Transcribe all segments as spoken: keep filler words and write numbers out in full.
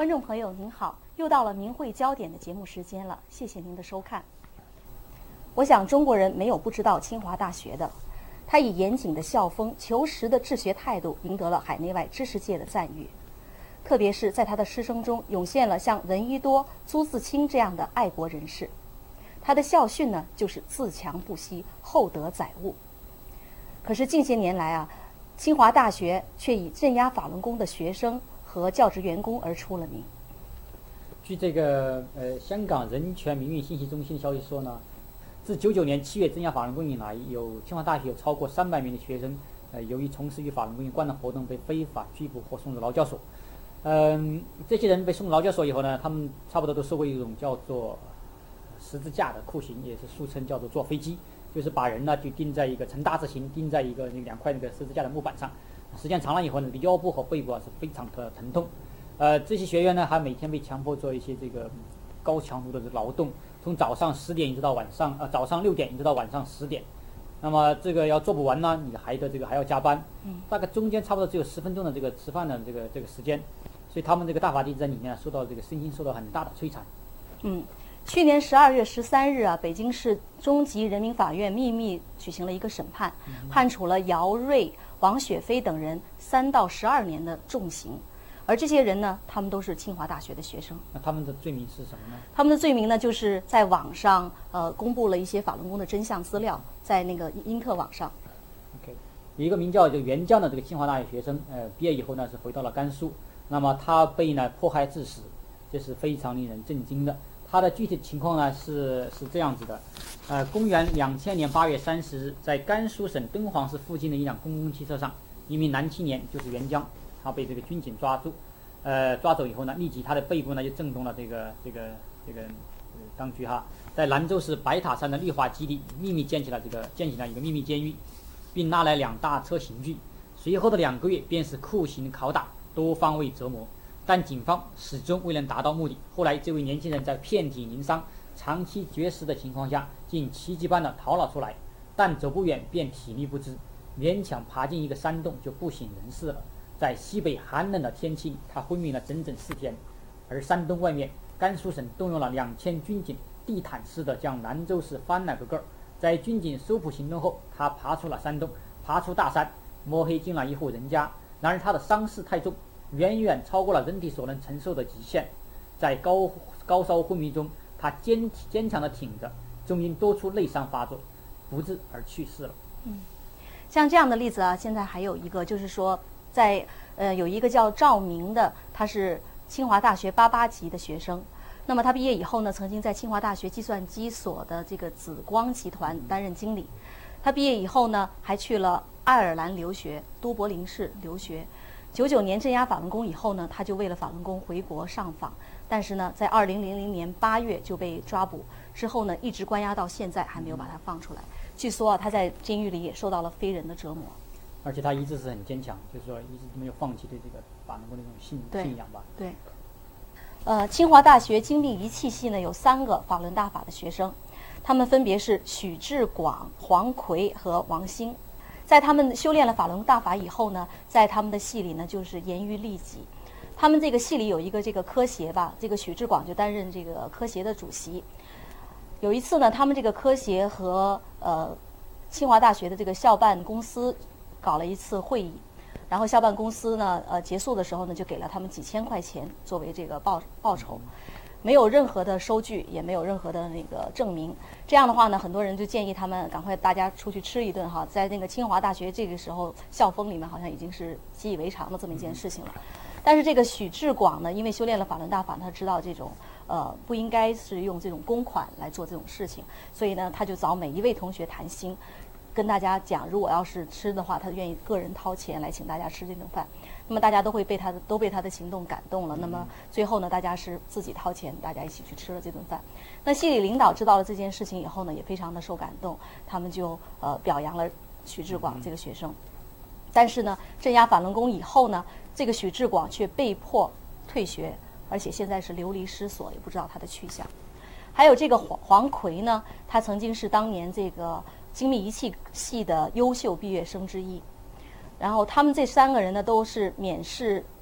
观众朋友您好，又到了明慧焦点的节目时间了，谢谢您的收看。我想中国人没有不知道清华大学的，他以严谨的校风、求实的治学态度，赢得了海内外知识界的赞誉。特别是在他的师生中，涌现了像闻一多、朱自清这样的爱国人士。他的校训呢，就是自强不息，厚德载物。可是近些年来啊，清华大学却以镇压法轮功的学生和教职员工而出了名。 据这个呃香港人权民运信息中心的消息说呢，自九九年七月镇压法轮功以来，有清华大学有超过三百名的学生，呃，由于从事与法轮功有关的活动，被非法拘捕或送入劳教所。嗯，这些人被送入劳教所以后呢，他们差不多都受过一种叫做十字架的酷刑，也是俗称叫做坐飞机，就是把人呢就钉在一个呈大字形，钉在一个那两块那个十字架的木板上，时间长了以后呢，这个腰部和背部啊是非常的疼痛。呃，这些学员呢还每天被强迫做一些这个高强度的劳动，从早上十点一直到晚上呃早上六点一直到晚上十点。那么这个要做不完呢，你还的这个还要加班，大概中间差不多只有十分钟的这个吃饭的这个这个时间，所以他们这个大法弟在里面受到这个身心受到很大的摧残。 嗯，去年十二月十三日啊，北京市中级人民法院秘密举行了一个审判，嗯、判处了姚瑞、王雪飞等人三到十二年的重刑。而这些人呢，他们都是清华大学的学生。 那他们的罪名是什么呢？ 他们的罪名呢，就是在网上呃公布了一些法轮功的真相资料，在那个因特网上。 OK， 有一个名叫这个袁江的这个清华大学学生，呃，毕业以后呢是回到了甘肃，那么他被呢迫害致死，这是非常令人震惊的。他的具体情况呢是是这样子的，呃，公元两千年八月三十日，在甘肃省敦煌市附近的一辆公共汽车上，一名男青年就是袁江。他被这个军警抓住，呃，抓走以后呢，立即他的背部呢就震动了这个这个这个、呃、当局哈，在兰州市白塔山的丽华基地秘密建起了这个建起了一个秘密监狱，并拉来两大车刑具。随后的两个月便是酷刑拷打，多方位折磨，但警方始终未能达到目的。后来这位年轻人在遍体鳞伤、长期绝食的情况下，竟奇迹般的逃了出来，但走不远便体力不支，勉强爬进一个山洞就不省人事了。在西北寒冷的天气里，他昏迷了整整四天。而山洞外面，甘肃省动用了两千军警，地毯式的将兰州市翻了个个儿。在军警收捕行动后，他爬出了山洞，爬出大山，摸黑进了一户人家。然而他的伤势太重，远远超过了人体所能承受的极限。在高高烧昏迷中，他坚坚强地挺着，终因多处内伤发作，不治而去世了。 嗯，像这样的例子啊，现在还有一个，就是说。在呃有一个叫赵明的，他是清华大学八八级的学生。那么他毕业以后呢，曾经在清华大学计算机所的这个紫光集团担任经理。他毕业以后呢，还去了爱尔兰留学，都柏林市留学。九九年镇压法轮功以后呢，他就为了法轮功回国上访，但是呢，在二零零零年八月就被抓捕，之后呢，一直关押到现在，还没有把他放出来。据说啊，他在监狱里也受到了非人的折磨。 而且他一直是很坚强，就是说一直没有放弃对这个法轮功的这种信信仰吧。 对。呃，清华大学精密仪器系呢有三个法轮大法的学生，他们分别是许志广、黄奎和王兴。在他们修炼了法轮大法以后呢，在他们的系里呢就是严于律己。他们这个系里有一个这个科协吧，这个许志广就担任这个科协的主席。有一次呢，他们这个科协和呃清华大学的这个校办公司搞了一次会议，然后校办公司呢，呃，结束的时候呢，就给了他们几千块钱作为这个报报酬，没有任何的收据，也没有任何的那个证明。这样的话呢，很多人就建议他们赶快大家出去吃一顿哈。在那个清华大学这个时候，校风里面好像已经是习以为常的这么一件事情了。但是这个许志广呢，因为修炼了法轮大法，他知道这种呃不应该是用这种公款来做这种事情，所以呢，他就找每一位同学谈心。跟大家讲，如果要是吃的话，他愿意个人掏钱来请大家吃这顿饭。那么大家都会被他的都被他的行动感动了。那么最后呢，大家是自己掏钱，大家一起去吃了这顿饭。那系里领导知道了这件事情以后呢，也非常的受感动，他们就呃表扬了许志广这个学生。但是呢，镇压法轮功以后呢，这个许志广却被迫退学，而且现在是流离失所，也不知道他的去向。还有这个黄黄奎呢，他曾经是当年这个精密仪器系的优秀毕业生之一。然后他们这三个人呢，都是免试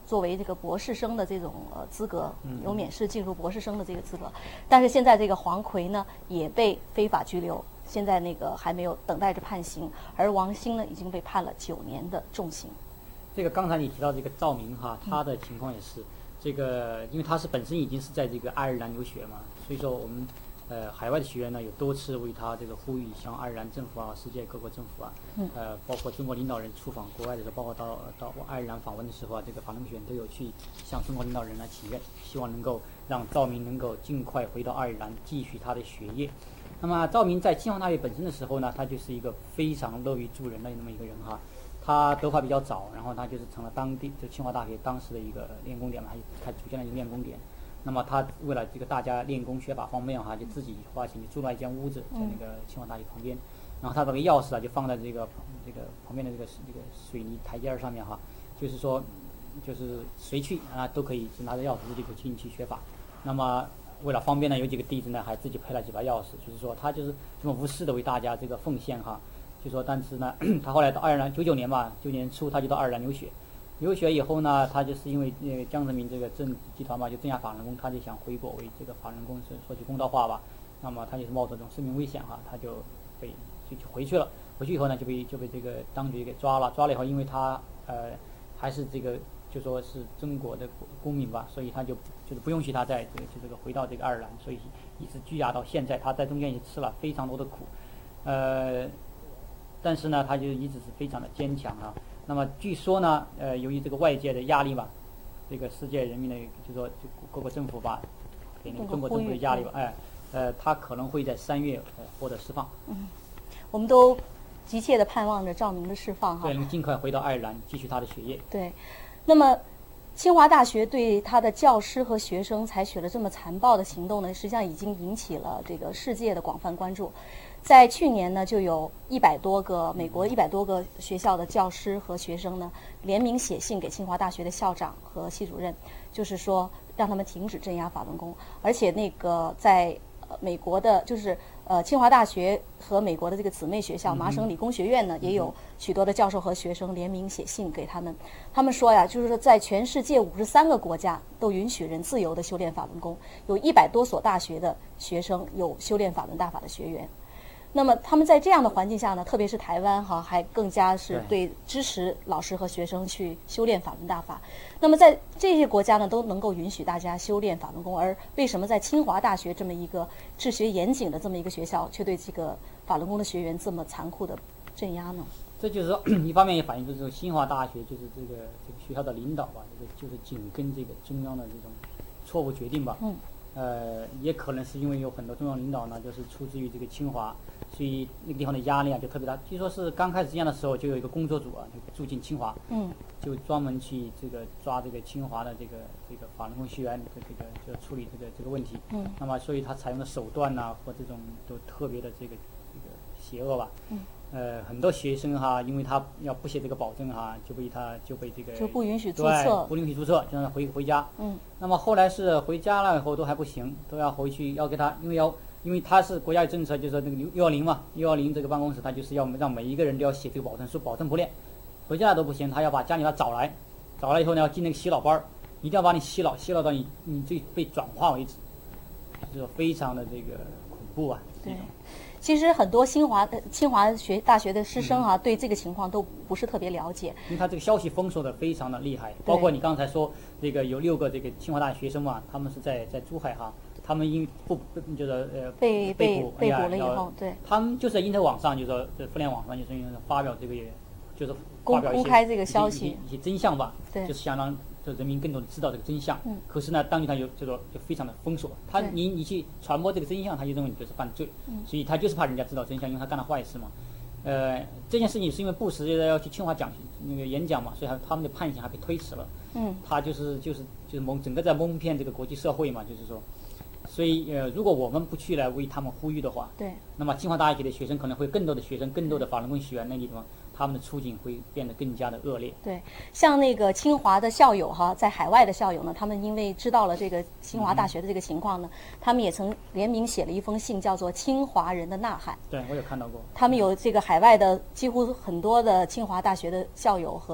作为这个博士生的这种呃资格，有免试进入博士生的这个资格。但是现在这个黄奎呢也被非法拘留，现在那个还没有等待着判刑，而王兴呢已经被判了九年的重刑。 这个刚才你提到这个赵明哈，他的情况也是。这个，因为他是本身已经是在这个爱尔兰留学嘛，所以说我们呃海外的学员呢有多次为他这个呼吁，向爱尔兰政府啊、世界各国政府啊，呃，包括中国领导人出访国外的时候，包括到到爱尔兰访问的时候啊，这个法轮学员都有去向中国领导人来请愿，希望能够让赵明能够尽快回到爱尔兰继续他的学业。那么赵明在清华大学本身的时候呢，他就是一个非常乐于助人的那么一个人哈。他得法比较早，然后他就是成了当地就清华大学当时的一个练功点嘛，他组建了一个练功点。那么他为了这个大家练功学法方便哈，就自己花钱就租了一间屋子在那个清华大学旁边。然后他这个钥匙啊就放在这个这个旁边的这个这个水泥台阶上面哈，就是说就是谁去啊都可以就拿着钥匙自己就进去学法。那么为了方便呢，有几个弟子呢还自己配了几把钥匙，就是说他就是这么无私的为大家这个奉献哈。就说，但是呢，他后来到爱尔兰，九九年吧，九年初他就到爱尔兰留学。留学以后呢，他就是因为呃江泽民这个政治集团嘛，就镇压法轮功，他就想回国为这个法轮功说说句公道话吧。那么他就是冒着这种生命危险哈，他就被就就回去了。回去以后呢，就被就被这个当局给抓了。抓了以后，因为他呃还是这个就说是中国的公民吧，所以他就就是不允许他在这个就这个回到这个爱尔兰，所以一直拘押到现在。他在中间也吃了非常多的苦，呃。但是呢，他就一直是非常的坚强啊。那么据说呢，呃，由于这个外界的压力吧，这个世界人民的就说就各个政府吧，给那个中国政府的压力吧，哎，呃，他可能会在三月呃获得释放。 嗯，我们都急切的盼望着赵明的释放哈。 对，能尽快回到爱尔兰继续他的学业。 对，那么清华大学对他的教师和学生采取了这么残暴的行动呢，实际上已经引起了这个世界的广泛关注。在去年呢，就有一百多个美国一百多个学校的教师和学生呢，联名写信给清华大学的校长和系主任，就是说让他们停止镇压法轮功。而且那个在呃美国的，就是呃清华大学和美国的这个姊妹学校麻省理工学院呢，也有许多的教授和学生联名写信给他们。他们说呀，就是说在全世界五十三个国家都允许人自由的修炼法轮功，有一百多所大学的学生有修炼法轮大法的学员。那么他们在这样的环境下呢，特别是台湾哈，还更加是对支持老师和学生去修炼法轮大法。那么在这些国家呢，都能够允许大家修炼法轮功，而为什么在清华大学这么一个治学严谨的这么一个学校，却对这个法轮功的学员这么残酷的镇压呢？ 这就是说，一方面也反映就是清华大学就是这个这个学校的领导吧，这个就是紧跟这个中央的这种错误决定吧。 嗯。 呃，也可能是因为有很多中央领导呢，就是出自于这个清华，所以那个地方的压力啊就特别大。据说是刚开始这样的时候，就有一个工作组啊，就住进清华， 嗯， 就专门去这个抓这个清华的这个这个法轮功学员的这个就处理这个这个问题。 嗯， 那么所以他采用的手段呐、啊、和这种都特别的这个这个邪恶吧。 嗯。 呃，很多学生哈，因为他要不写这个保证哈，就被他就被这个就不允许注册， 不允许注册，就让他回回家。 嗯。 那么后来是回家了以后都还不行，都要回去要给他，因为要因为他是国家有政策，就是说那个六幺零嘛，六幺零这个办公室他就是要让每一个人都要写这个保证书，保证不练，回家了都不行，他要把家里他找来，找来以后呢要进那个洗脑班儿，一定要把你洗脑，洗脑到你你最被转化为止，就是非常的这个恐怖啊。 对。其实很多清华清华学大学的师生啊，嗯、对这个情况都不是特别了解。 因为他这个消息封锁的非常的厉害，包括你刚才说这个有六个这个清华大学学生嘛，他们是在在珠海哈，他们因不就是呃被被捕被捕了以后，对， 他们就是在因特网上，就是说在互联网上就是发表这个就是发表一些公开这个消息一些真相吧， 对， 就是想让就人民更多的知道这个真相。 嗯。 可是呢，当局他就就说就非常的封锁，他你你去传播这个真相，他就认为你就是犯罪。 嗯。 所以他就是怕人家知道真相，因为他干了坏事嘛。呃，这件事情是因为布什要去清华讲那个演讲嘛，所以他们的判刑还被推迟了。 嗯。 他就是就是就是蒙整个在蒙骗这个国际社会嘛，就是说，所以呃，如果我们不去来为他们呼吁的话， 对， 那么清华大学的学生可能会更多的学生，更多的法轮功学员那地方。他们的处境会变得更加的恶劣。 对，像那个清华的校友哈，在海外的校友呢，他们因为知道了这个清华大学的这个情况呢，嗯、他们也曾联名写了一封信，叫做《清华人的呐喊》。 对，我有看到过。 他们有这个海外的几乎很多的清华大学的校友和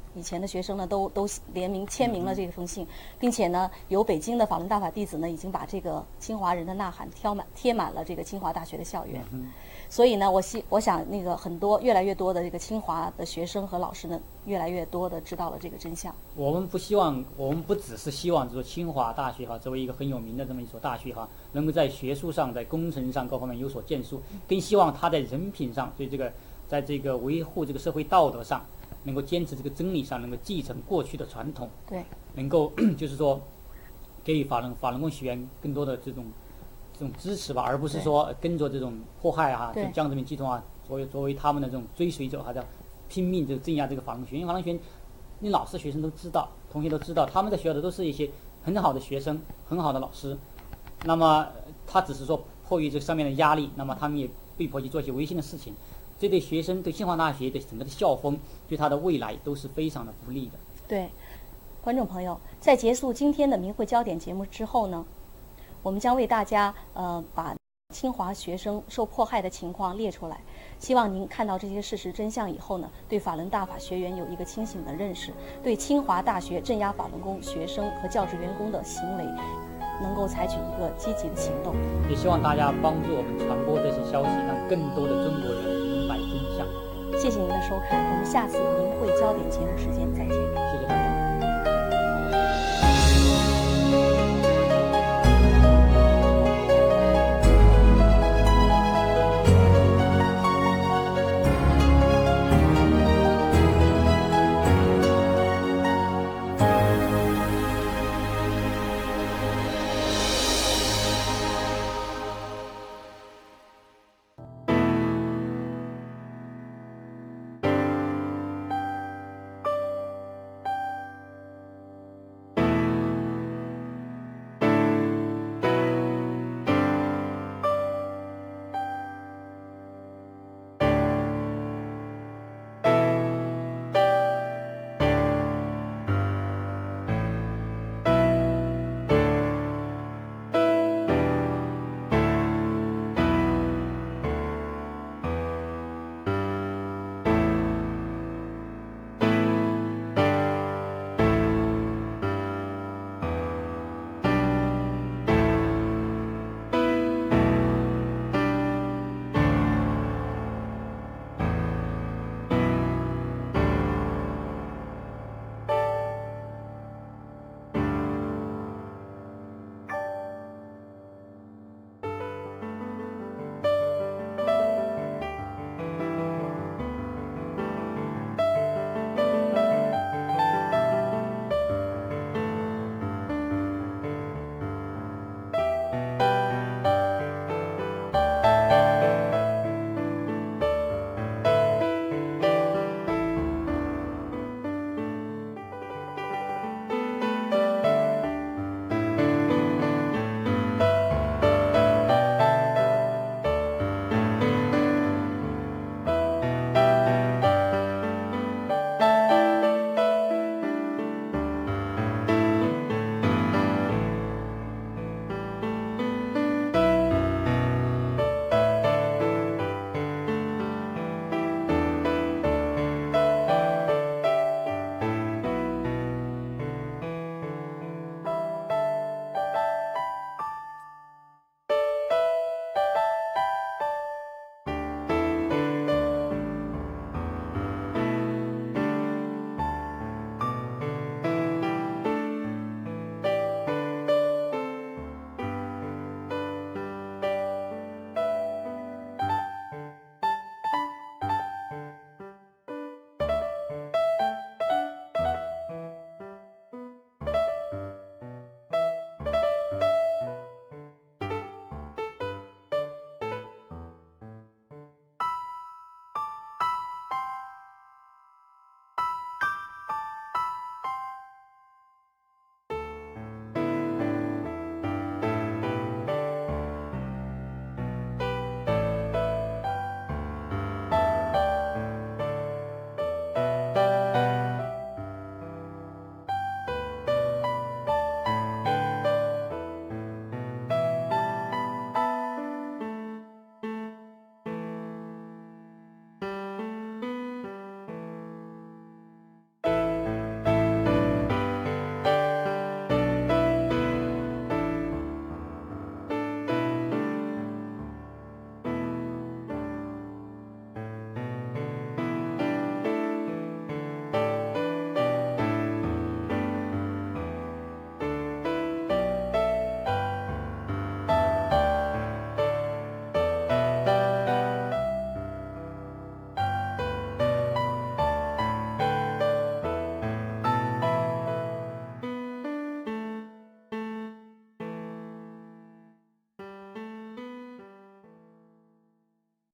以前的学生呢都都联名签名了这封信，并且呢，有北京的法轮大法弟子呢已经把这个清华人的呐喊贴满贴满了这个清华大学的校园。 嗯所以呢，我希我想那个很多越来越多的这个清华的学生和老师呢，越来越多的知道了这个真相。 我们不希望，我们不只是希望，就是说清华大学哈，作为一个很有名的这么一所大学哈，能够在学术上、在工程上各方面有所建树，更希望它在人品上，对这个，在这个维护这个社会道德上，能够坚持这个真理上，能够继承过去的传统， 对， 能够就是说，给予法轮法轮功学员更多的这种这种支持吧，而不是说跟着这种迫害啊，就江泽民集团啊，作为作为他们的这种追随者，还在拼命就镇压这个法轮学员。因为法轮学员，你老师、学生都知道，同学都知道，他们在学校的都是一些很好的学生，很好的老师。那么他只是说迫于这上面的压力，那么他们也被迫去做一些违心的事情。这对学生、对清华大学的整个的校风、对他的未来都是非常的不利的。 对，观众朋友，在结束今天的明慧焦点节目之后呢，我们将为大家呃把清华学生受迫害的情况列出来，希望您看到这些事实真相以后呢，对法轮大法学员有一个清醒的认识，对清华大学镇压法轮功学生和教职员工的行为能够采取一个积极的行动。 也希望大家帮助我们传播这些消息，让更多的中国人明白真相。 谢谢您的收看，我们下次明慧焦点节目时间再见。